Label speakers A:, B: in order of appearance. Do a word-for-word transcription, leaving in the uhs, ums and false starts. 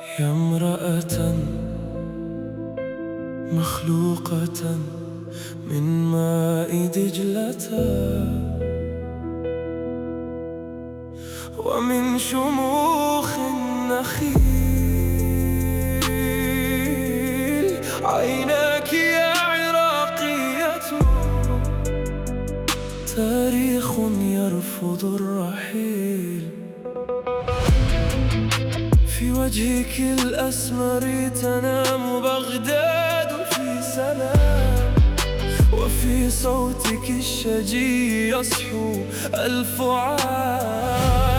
A: يا امرأة مخلوقة من ماء دجلة ومن شموخ النخيل، عيناك يا عراقية تاريخ يرفض الرحيل. في وجهك الأسمر تنام بغداد في سلام، وفي صوتك الشجي يصحو الفؤاد.